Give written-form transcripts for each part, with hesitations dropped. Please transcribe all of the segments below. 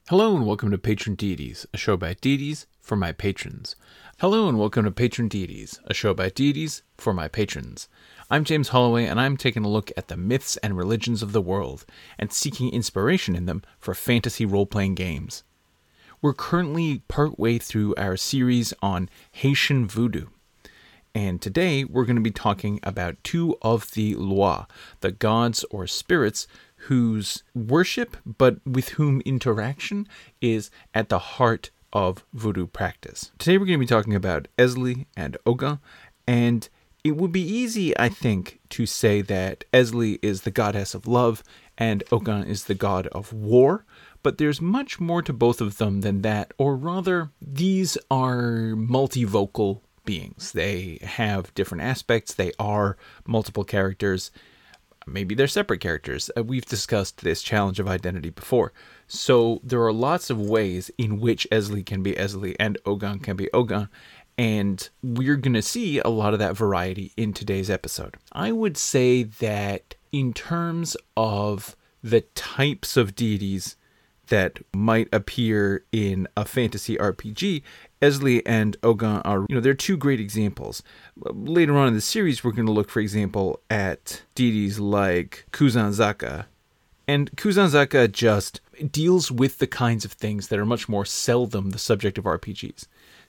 Hello and welcome to Patron Deities, a show about deities for my patrons. Hello and welcome to Patron Deities, a show about deities for my patrons. I'm James Holloway and I'm taking a look at the myths and religions of the world and seeking inspiration in them for fantasy role-playing games. We're currently partway through our series on Haitian voodoo. And today we're going to be talking about two of the Loa, the gods or spirits whose worship, but with whom interaction is at the heart of voodoo practice. Today we're going to be talking about Ezli and Ogun, and it would be easy, I think, to say that Ezli is the goddess of love and Ogun is the god of war, but there's much more to both of them than that, or rather, these are multivocal beings. They have different aspects, they are multiple characters. Maybe they're separate characters. We've discussed this challenge of identity before. So there are lots of ways in which Ezli can be Ezli and Ogun can be Ogun. And we're going to see a lot of that variety in today's episode. I would say that in terms of the types of deities that might appear in a fantasy RPG, Ezli and Ogun are, they're two great examples. Later on in the series, we're going to look, for example, at deities like Kuzanzaka. And Kuzanzaka just deals with the kinds of things that are much more seldom the subject of RPGs.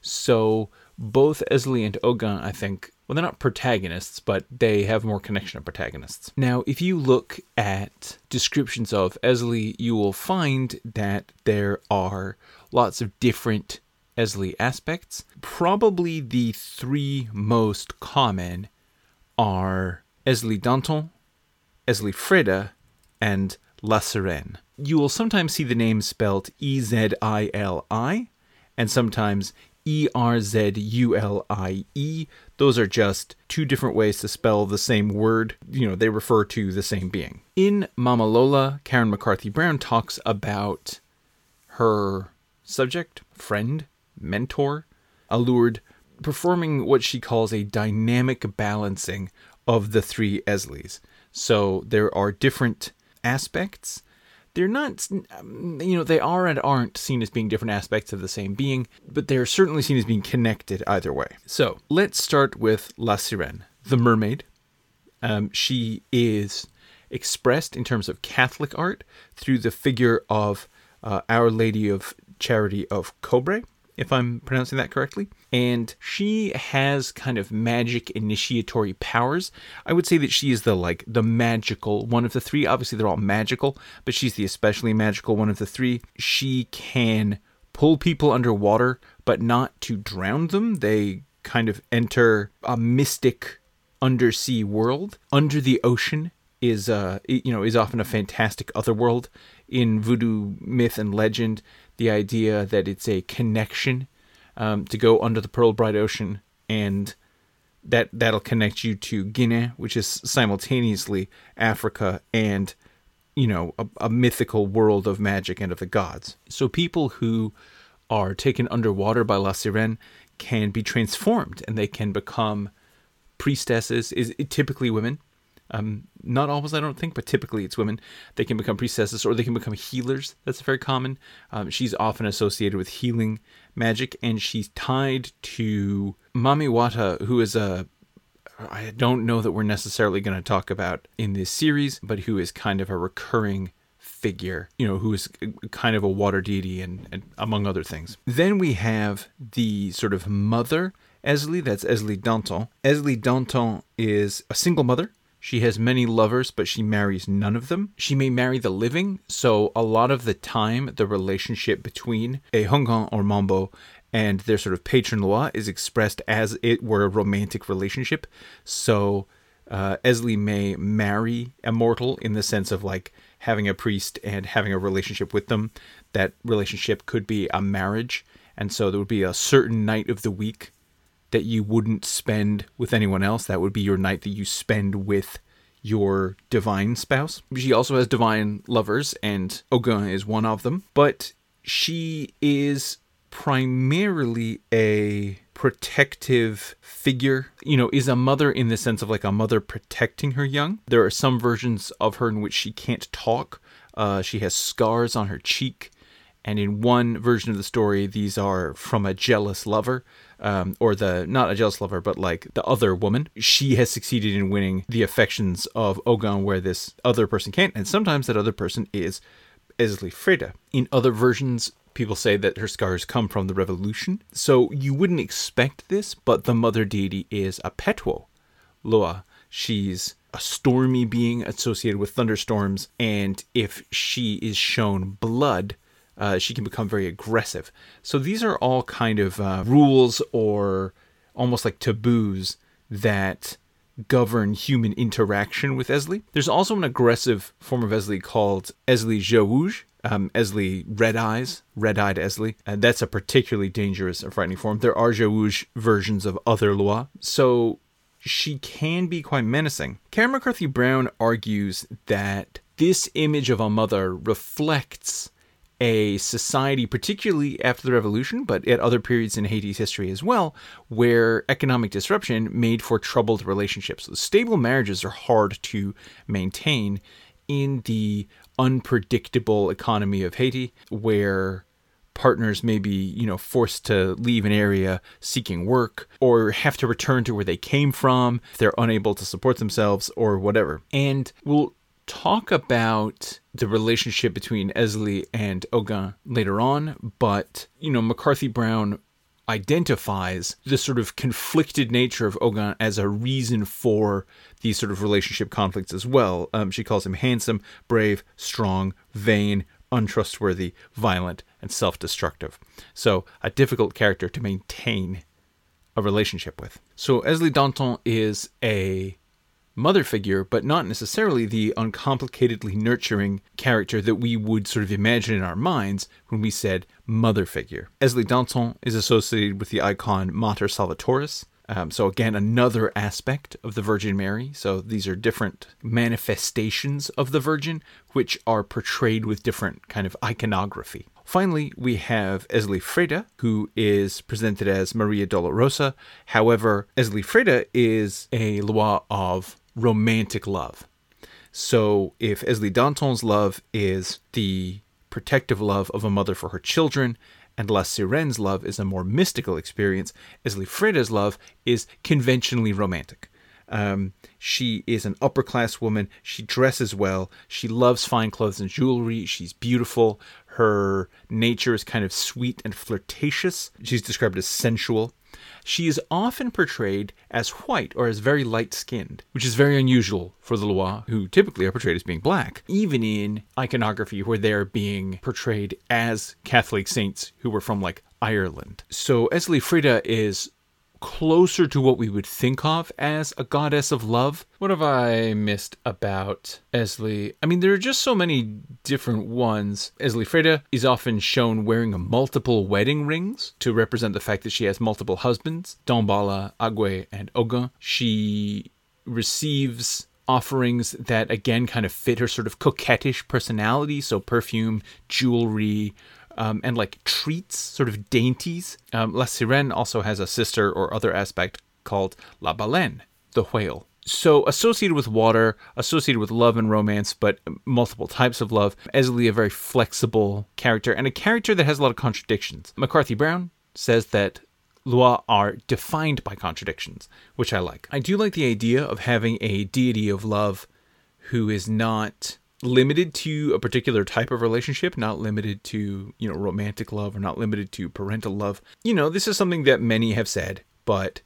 So both Ezli and Ogun, I think, well, they're not protagonists, but they have more connection of protagonists. Now, if you look at descriptions of Ezli, you will find that there are lots of different Ezli aspects. Probably the three most common are Ezli Danton, Ezli Freda, and La Sirène. You will sometimes see the name spelled E-Z-I-L-I, and sometimes E-R-Z-U-L-I-E. Those are just two different ways to spell the same word. They refer to the same being. In Mama Lola, Karen McCarthy Brown talks about her subject, friend, mentor, Allured, performing what she calls a dynamic balancing of the three Ezlis. So there are different aspects. They're not, they are and aren't seen as being different aspects of the same being, but they're certainly seen as being connected either way. So let's start with La Sirène, the mermaid. She is expressed in terms of Catholic art through the figure of Our Lady of Charity of Cobre, if I'm pronouncing that correctly. And she has kind of magic initiatory powers. I would say that she is the magical one of the three. Obviously, they're all magical, but she's the especially magical one of the three. She can pull people underwater, but not to drown them. They kind of enter a mystic undersea world. Under the ocean is often a fantastic otherworld. In voodoo myth and legend, the idea that it's a connection to go under the pearl bright ocean, and that'll connect you to Guinea, which is simultaneously Africa and a mythical world of magic and of the gods. So people who are taken underwater by La Sirène can be transformed, and they can become priestesses. Is typically women. Not always, I don't think, but typically it's women. They can become priestesses or they can become healers. That's very common. She's often associated with healing magic, and she's tied to Mami Wata, who is I don't know that we're necessarily going to talk about in this series, but who is kind of a recurring figure, who is kind of a water deity and among other things. Then we have the sort of mother Ezli, that's Ezli Danton. Ezli Danton is a single mother. She has many lovers, but she marries none of them. She may marry the living, so a lot of the time, the relationship between a Hongan or Mambo and their sort of patron Loa is expressed as it were a romantic relationship. So Ezli may marry a mortal in the sense of having a priest and having a relationship with them. That relationship could be a marriage, and so there would be a certain night of the week that you wouldn't spend with anyone else. That would be your night that you spend with your divine spouse. She also has divine lovers, and Ogun is one of them. But she is primarily a protective figure, is a mother in the sense of a mother protecting her young. There are some versions of her in which she can't talk. She has scars on her cheek, And in one version of the story, these are from a jealous lover, not a jealous lover, but like the other woman. She has succeeded in winning the affections of Ogun where this other person can't. And sometimes that other person is Esley-Freda. In other versions, people say that her scars come from the revolution. So you wouldn't expect this, but the mother deity is a Petwo, Loa. She's a stormy being associated with thunderstorms. And if she is shown blood, she can become very aggressive. So these are all kind of rules or almost like taboos that govern human interaction with Esley. There's also an aggressive form of Esley called Esley Jaouj, Esley Red Eyes, Red-Eyed Esley. And that's a particularly dangerous and frightening form. There are Jaouj versions of other Loa, so she can be quite menacing. Karen McCarthy Brown argues that this image of a mother reflects a society, particularly after the revolution, but at other periods in Haiti's history as well, where economic disruption made for troubled relationships. So stable marriages are hard to maintain in the unpredictable economy of Haiti, where partners may be, forced to leave an area seeking work or have to return to where they came from if they're unable to support themselves or whatever. And we'll talk about the relationship between Esley and Ogun later on, but, McCarthy Brown identifies the sort of conflicted nature of Ogun as a reason for these sort of relationship conflicts as well. She calls him handsome, brave, strong, vain, untrustworthy, violent, and self-destructive. So a difficult character to maintain a relationship with. So Esley Danton is a mother figure, but not necessarily the uncomplicatedly nurturing character that we would sort of imagine in our minds when we said mother figure. Esley Danton is associated with the icon Mater Salvatoris. So again, another aspect of the Virgin Mary. So these are different manifestations of the Virgin, which are portrayed with different kind of iconography. Finally, we have Esley-Freda, who is presented as Maria Dolorosa. However, Esley-Freda is a Loa of romantic love. So if Esley Danton's love is the protective love of a mother for her children, and La Sirene's love is a more mystical experience, Esley-Freda's love is conventionally romantic. She is an upper class woman. She dresses well. She loves fine clothes and jewelry. She's beautiful. Her nature is kind of sweet and flirtatious. She's described as sensual. She is often portrayed as white or as very light-skinned, which is very unusual for the Loa, who typically are portrayed as being black, even in iconography where they're being portrayed as Catholic saints who were from, like, Ireland. So Esley-Freda is closer to what we would think of as a goddess of love. What have I missed about Esley? I mean, there are just so many different ones. Esley-Freda is often shown wearing multiple wedding rings to represent the fact that she has multiple husbands, Dambala, Agwe, and Ogun. She receives offerings that, again, kind of fit her sort of coquettish personality, so perfume, jewelry, and like treats, sort of dainties. La Sirene also has a sister or other aspect called La Baleine, the whale. So associated with water, associated with love and romance, but multiple types of love. Esley, a very flexible character, and a character that has a lot of contradictions. McCarthy Brown says that Loa are defined by contradictions, which I like. I do like the idea of having a deity of love who is not limited to a particular type of relationship, not limited to, romantic love, or not limited to parental love. This is something that many have said, but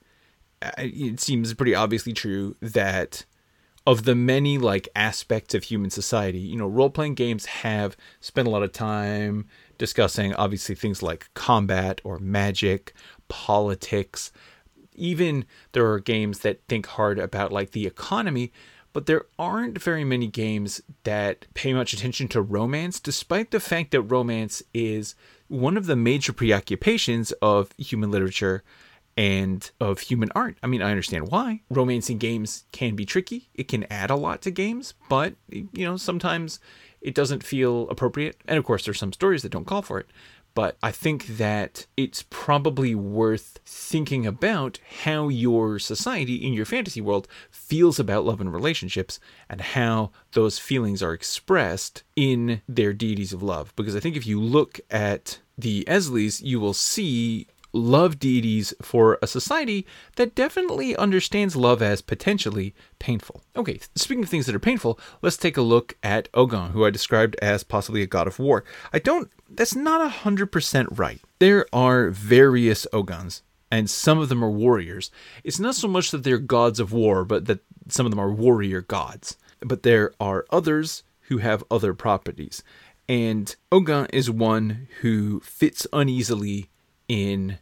it seems pretty obviously true that of the many aspects of human society, role-playing games have spent a lot of time discussing obviously things like combat or magic, politics. Even there are games that think hard about the economy, but there aren't very many games that pay much attention to romance, despite the fact that romance is one of the major preoccupations of human literature and of human art. I mean, I understand why. Romance in games can be tricky. It can add a lot to games, but, sometimes it doesn't feel appropriate. And of course, there's some stories that don't call for it. but I think that it's probably worth thinking about how your society in your fantasy world feels about love and relationships and how those feelings are expressed in their deities of love. Because I think if you look at the Eslis, you will see love deities for a society that definitely understands love as potentially painful. Okay, speaking of things that are painful, let's take a look at Ogun, who I described as possibly a god of war. That's not 100% right. There are various Oguns, and some of them are warriors. It's not so much that they're gods of war, but that some of them are warrior gods. But there are others who have other properties. And Ogun is one who fits uneasily in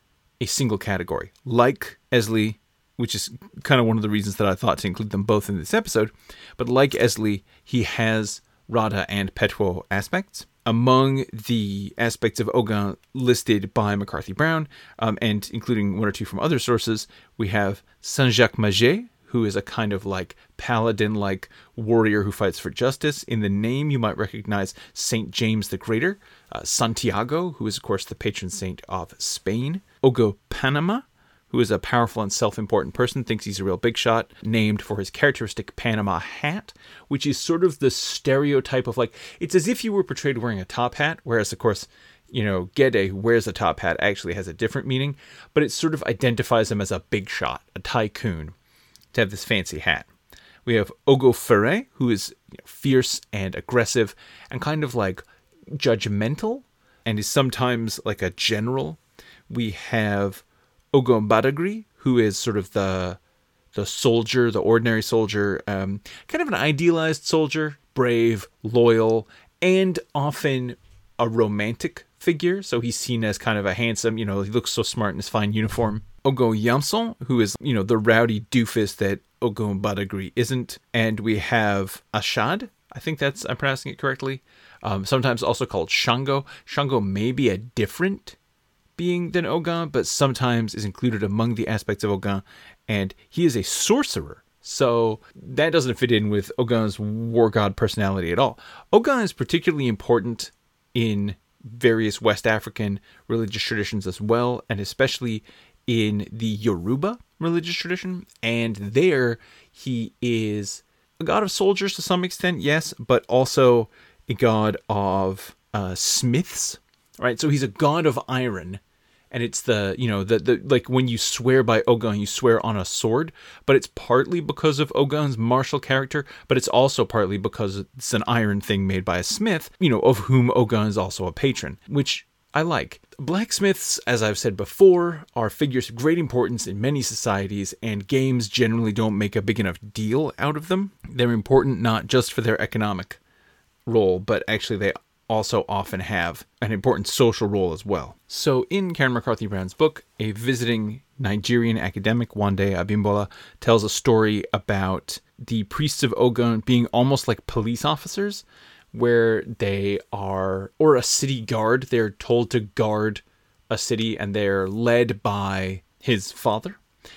a single category. Like Esli, which is kind of one of the reasons that I thought to include them both in this episode, but like Esli, he has Radha and Petwo aspects. Among the aspects of Ogun listed by McCarthy Brown, and including one or two from other sources, we have Saint-Jacques Maget, who is a kind of like paladin-like warrior who fights for justice. In the name, you might recognize Saint James the Greater. Santiago, who is, of course, the patron saint of Spain. Ogo Panama, who is a powerful and self-important person, thinks he's a real big shot, named for his characteristic Panama hat, which is sort of the stereotype of like, it's as if you were portrayed wearing a top hat, whereas, of course, Gede, who wears a top hat, actually has a different meaning, but it sort of identifies him as a big shot, a tycoon, to have this fancy hat. We have Ogo Ferre, who is fierce and aggressive and kind of like judgmental and is sometimes like a general. We have Ogo Badagri, who is sort of the soldier, the ordinary soldier, kind of an idealized soldier, brave, loyal, and often a romantic figure. So he's seen as kind of a handsome, he looks so smart in his fine uniform. Ogo Yamson, who is, the rowdy doofus that Ogo Badagri isn't. And we have Ashad, I think I'm pronouncing it correctly, sometimes also called Shango. Shango may be a different being than Ogun, but sometimes is included among the aspects of Ogun, and he is a sorcerer. So that doesn't fit in with Ogun's war god personality at all. Ogun is particularly important in various West African religious traditions as well, and especially in the Yoruba religious tradition. And there he is a god of soldiers to some extent, yes, but also a god of smiths, right? So he's a god of iron. And it's the like when you swear by Ogun, you swear on a sword, but it's partly because of Ogun's martial character, but it's also partly because it's an iron thing made by a smith, of whom Ogun is also a patron, which I like. Blacksmiths, as I've said before, are figures of great importance in many societies, and games generally don't make a big enough deal out of them. They're important not just for their economic role, but actually they also often have an important social role as well. So in Karen McCarthy Brown's book, a visiting Nigerian academic, Wande Abimbola, tells a story about the priests of Ogun being almost like police officers, where they are, or a city guard, they're told to guard a city, and they're led by his father.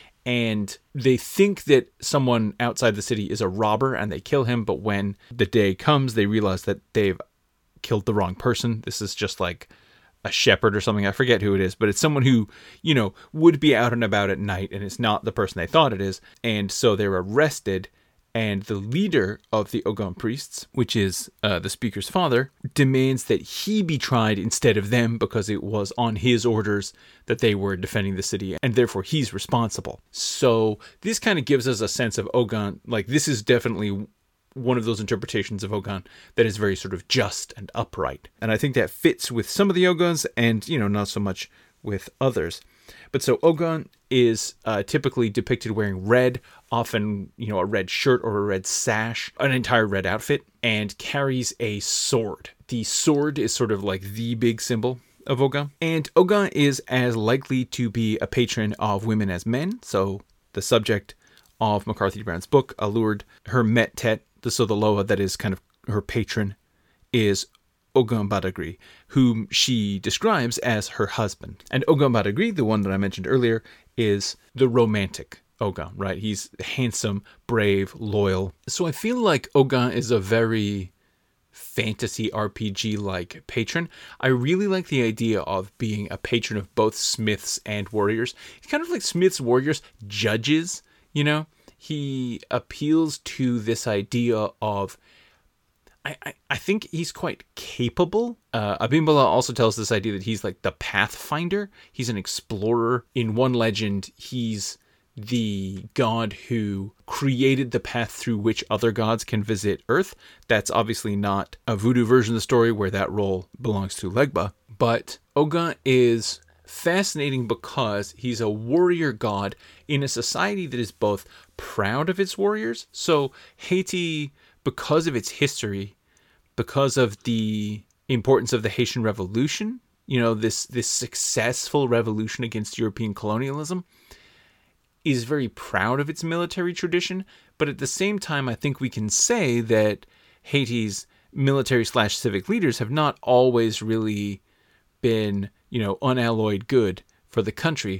And they think that someone outside the city is a robber, and they kill him, but when the day comes, they realize that they've killed the wrong person. This is just like a shepherd or something. I forget who it is, but it's someone who, would be out and about at night, and it's not the person they thought it is. And so they're arrested, and the leader of the Ogun priests, which is the speaker's father, demands that he be tried instead of them because it was on his orders that they were defending the city, and therefore he's responsible. So this kind of gives us a sense of Ogun, like this is definitely one of those interpretations of Ogun that is very sort of just and upright. And I think that fits with some of the Oguns and, not so much with others. But so Ogun is typically depicted wearing red, often, a red shirt or a red sash, an entire red outfit, and carries a sword. The sword is sort of like the big symbol of Ogun. And Ogun is as likely to be a patron of women as men. So the subject of McCarthy Brown's book, Allured, her Met-Tet, so the Loa that is kind of her patron, is Ogun Badagri, whom she describes as her husband. And Ogun Badagri, the one that I mentioned earlier, is the romantic Ogun, right? He's handsome, brave, loyal. So I feel like Ogun is a very fantasy RPG like patron. I really like the idea of being a patron of both smiths and warriors. He's kind of like smiths, warriors, judges, you know? He appeals to this idea of, I think he's quite capable. Abimbola also tells this idea that he's like the pathfinder. He's an explorer. In one legend, he's the god who created the path through which other gods can visit Earth. That's obviously not a voodoo version of the story where that role belongs to Legba. But Ogun is fascinating because he's a warrior god in a society that is both proud of its warriors. So Haiti, because of its history, because of the importance of the Haitian Revolution, you know, this successful revolution against European colonialism, is very proud of its military tradition. But at the same time, I think we can say that Haiti's military/civic leaders have not always really been, you know, unalloyed good for the country.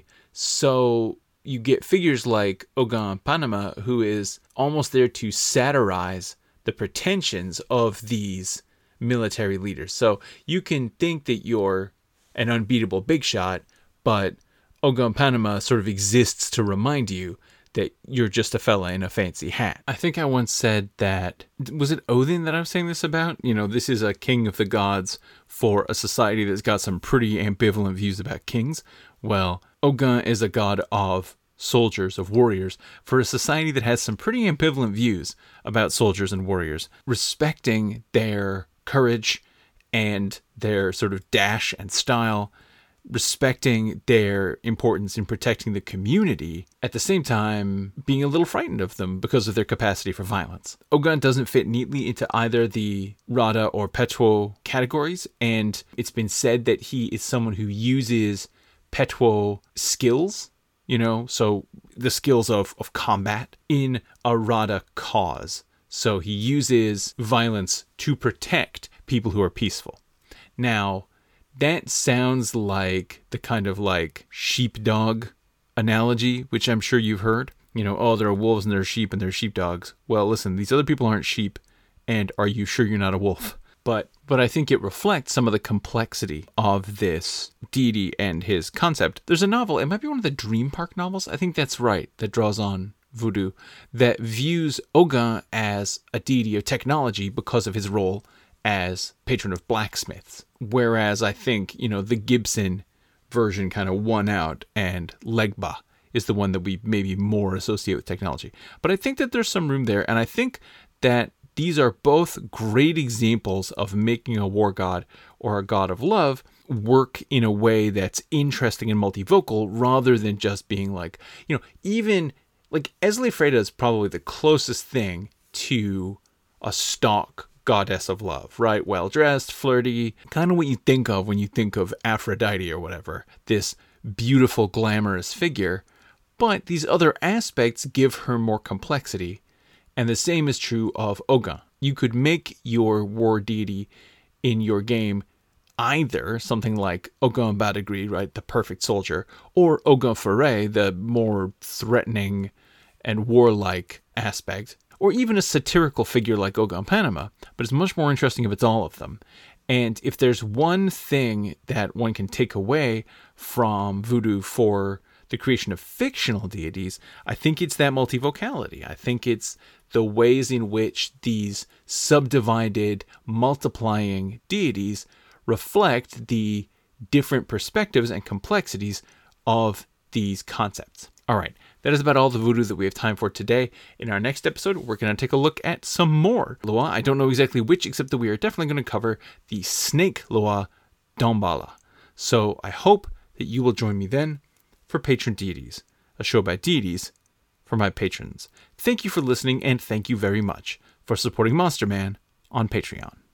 So you get figures like Ogun Panama, who is almost there to satirize the pretensions of these military leaders. So you can think that you're an unbeatable big shot, but Ogun Panama sort of exists to remind you that you're just a fella in a fancy hat. I think I once said that, was it Odin that I was saying this about? You know, this is a king of the gods for a society that's got some pretty ambivalent views about kings. Well, Ogun is a god of soldiers, of warriors, for a society that has some pretty ambivalent views about soldiers and warriors, respecting their courage and their sort of dash and style, respecting their importance in protecting the community, at the same time being a little frightened of them because of their capacity for violence. Ogun doesn't fit neatly into either the Rada or Petwo categories, and it's been said that he is someone who uses Petwo skills, you know, so the skills of combat in a Rada cause. So he uses violence to protect people who are peaceful. Now, that sounds like the kind of like sheepdog analogy, which I'm sure you've heard. You know, oh, there are wolves and there are sheep and there are sheepdogs. Well, listen, these other people aren't sheep, and are you sure you're not a wolf? But I think it reflects some of the complexity of this deity and his concept. There's a novel, it might be one of the Dream Park novels, I think that's right, that draws on voodoo, that views Ogun as a deity of technology because of his role as patron of blacksmiths. Whereas I think, you know, the Gibson version kind of won out, and Legba is the one that we maybe more associate with technology. But I think that there's some room there, and I think that these are both great examples of making a war god or a god of love work in a way that's interesting and multivocal, rather than just being like, you know, even like Esli Freda is probably the closest thing to a stock goddess of love, right? Well-dressed, flirty, kind of what you think of when you think of Aphrodite or whatever, this beautiful, glamorous figure. But these other aspects give her more complexity. And the same is true of Ogun. You could make your war deity in your game either something like Ogun Badagry, right, the perfect soldier, or Ogun Foray, the more threatening and warlike aspect, or even a satirical figure like Ogun Panama. But it's much more interesting if it's all of them. And if there's one thing that one can take away from voodoo for the creation of fictional deities, I think it's that multivocality. I think it's the ways in which these subdivided, multiplying deities reflect the different perspectives and complexities of these concepts. All right, that is about all the voodoo that we have time for today. In our next episode, we're going to take a look at some more Loa. I don't know exactly which, except that we are definitely going to cover the snake Loa Dambala. So I hope that you will join me then for Patron Deities, a show by deities for my patrons. Thank you for listening, and thank you very much for supporting Monster Man on Patreon.